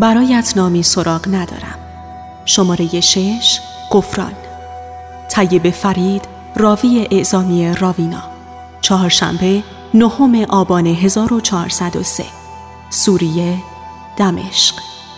برایت نامی سراغ ندارم. شماره 6 غفران. طیب فرید، راوی اعزامی راوینا. چهارشنبه 9 آبان 1403. سوریه، دمشق.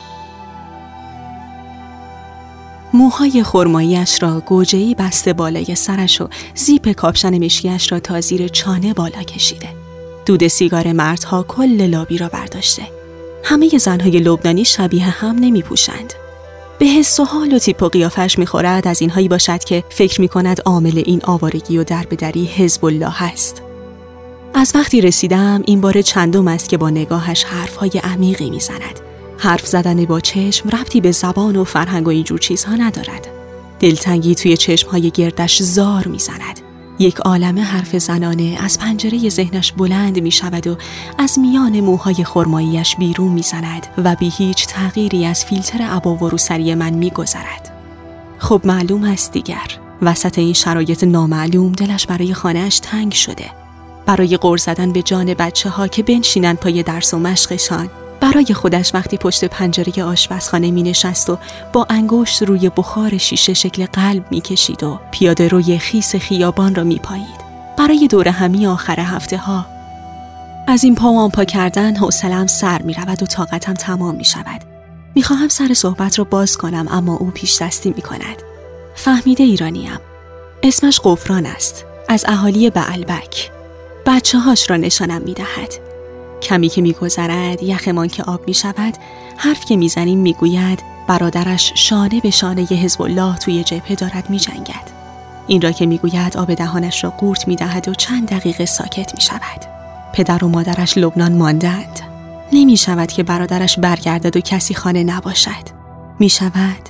موهای خرمایی‌اش را گوجه‌ای بسته بالای سرش و زیپ کاپشن مشکی‌اش را تا زیر چانه بالا کشیده. دود سیگار مردها کل لابی را برداشته. همه زنهای لبنانی شبیه هم نمی پوشند. به حس و حال و تیپ و قیافش می خورد از اینهایی باشد که فکر می کند عامل این آوارگی و دربدری حزب الله هست. از وقتی رسیدم این بار چندم است که با نگاهش حرفهای عمیقی می زند. حرف زدن با چشم ربطی به زبان و فرهنگ و اینجور چیزها ندارد. دلتنگی توی چشمهای گردش زار می زند. یک عالمه حرف زنانه از پنجره ذهنش بلند می شود و از میان موهای خرماییش بیرون می زند و بی هیچ تغییری از فیلتر عبا و روسری من می گذرد. خب معلوم است دیگر. وسط این شرایط نامعلوم دلش برای خانه‌اش تنگ شده. برای غر زدن به جان بچه‌ها که بنشینن پای درس و مشقشان. برای خودش وقتی پشت پنجره آشپزخانه می نشست و با انگشت روی بخار شیشه شکل قلب می کشید و پیاده روی خیس خیابان را می پایید. برای دور همی آخر هفته ها. از این پا و آن پا کردن حوصله‌ام سر می رود و طاقتم تمام می شود. می خواهم سر صحبت را باز کنم اما او پیش دستی می کند. فهمیده ایرانیم. اسمش غفران است. از اهالی بعلبک. بچه‌هاش را نشانم می دهد. کمی که می‌گذرد یخمان که آب می‌شود، حرف که می‌زنیم می‌گوید برادرش شانه به شانه حزب الله توی جبهه دارد می‌جنگد. این را که می‌گوید آب دهانش را قورت می‌دهد و چند دقیقه ساکت می‌شود. پدر و مادرش لبنان ماندند. نمی‌شود که برادرش برگردد و کسی خانه نباشد. می‌شود.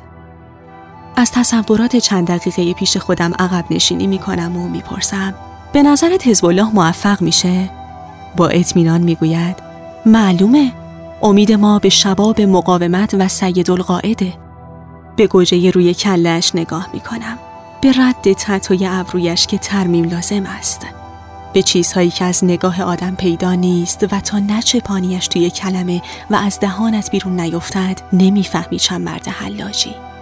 از تصورات چند دقیقه پیش خودم عقب نشینی می‌کنم و می‌پرسم به نظرت حزب الله موفق میشه؟ با اطمینان میگوید معلومه. امید ما به شباب مقاومت و سیدالقاعده. به گوجه روی کله‌اش نگاه میکنم. به رد تتوی ابرویش که ترمیم لازم است. به چیزهایی که از نگاه آدم پیدا نیست و تا نچپانیش توی کلمه و از دهانت بیرون نیفتد نمیفهمی چند مرد حلاجی.